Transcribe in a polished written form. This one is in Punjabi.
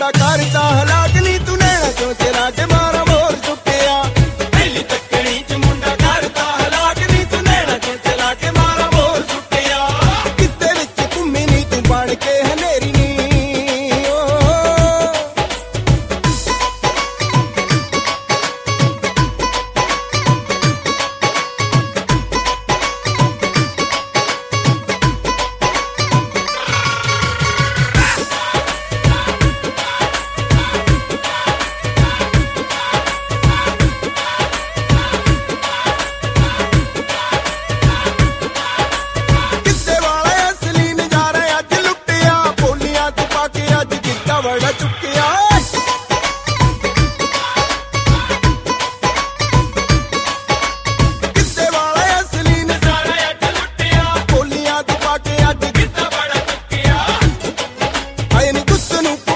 ਮੁੰਡਾ ਕਰਤਾ ਹਲਾਕ ਨੀ ਤੂੰ ਨੈਣਾ ਚੋਂ ਚਲਾ ਕੇ ਮਾਰਾ ਮੋਰ ਸੁੱਟਿਆ ਪਹਿਲੀ ਤੱਕਣੀ ਚ ਮੁੰਡਾ ਕਰਤਾ ਹਲਾਕ ਨੀ ਤੂੰ ਨੈਣਾ ਚੋਂ ਚਲਾ ਕੇ ਮਾਰਾ ਮੋਰ ਸੁੱਟਿਆ ਕਿੱਤੇ ਵਿੱਚ ਘੁੰਮੀ ਨੀ ਤੂੰ ਬਣ ਕੇ ਹਨੇਰੀ ਨੀ ਬੜਾ ਚੁੱਕਿਆ ਕਿੱਤੇ ਵਾਲਾ ਅਸਲੀ ਨਜ਼ਾਰਾ ਅੱਜ ਲੁੱਟਿਆ ਬੋਲੀਆਂ ਤੂੰ ਪਾ ਕੇ ਅੱਜ ਕਿੱਤਾ ਬੜਾ ਚੁੱਕਿਆ ਆਏ ਨੀ ਗੁੱਤ ਨੂੰ